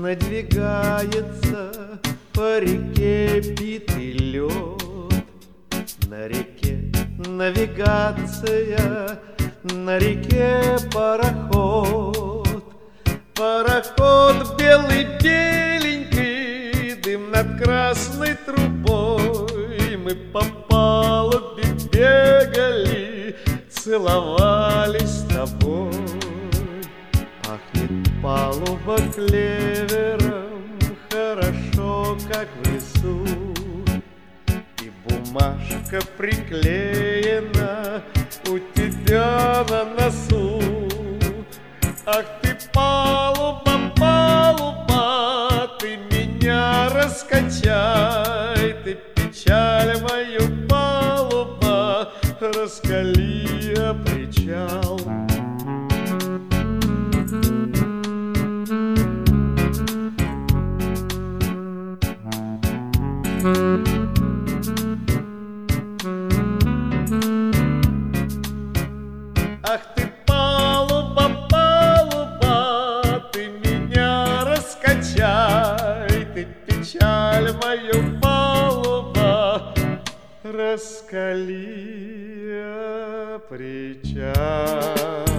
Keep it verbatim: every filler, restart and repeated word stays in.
Надвигается по реке битый лед. На реке навигация, на реке пароход. Пароход белый-беленький, дым над красной трубой. Мы по палубе бегали, целовались с тобой. Пахнет палуба клевером, хорошо, как в лесу. И бумажка приклеена у тебя на носу. Ах ты, палуба, палуба, ты меня раскачай. Ты печаль мою, палуба, раскали о причал. Ах ты, палуба, палуба, ты меня раскачай. Ты печаль мою, палуба, раскали о причал.